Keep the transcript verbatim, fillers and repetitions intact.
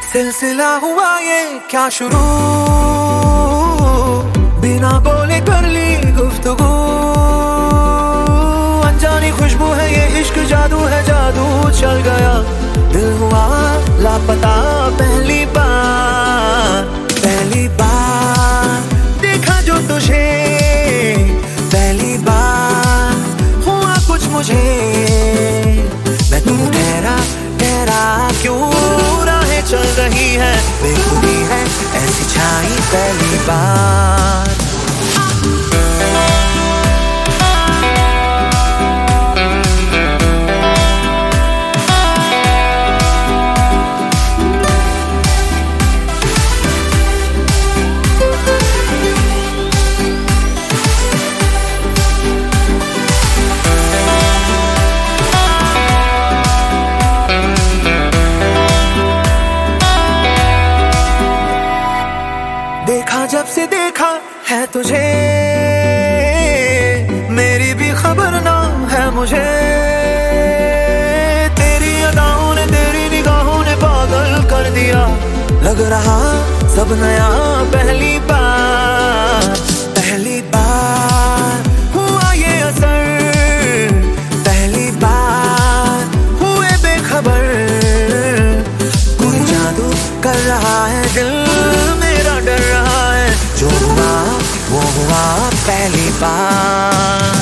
सिलसिला हुआ ये क्या शुरू, बिना बोले कर ली गुफ्तगू। अनजानी खुशबू है ये, इश्क जादू है, जादू चल गया। दिल हुआ लापता पहली बार, पहली बार देखा जो तुझे, पहली बार हुआ कुछ मुझे। मैं तू ठहरा ठहरा क्यों, राहें चल रही है, बेखुदी है ऐसी छाई पहली बार। देखा जब से देखा है तुझे, मेरी भी खबर ना है मुझे। तेरी अदाओं ने, तेरी निगाहों ने पागल कर दिया। लग रहा सब नया पहली बार, पहली बार हुआ ये असर, पहली बार हुए बेखबर। कोई जादू कर रहा है दिल मेरा, डर रहा है जो हुआ वो हुआ पहली बार।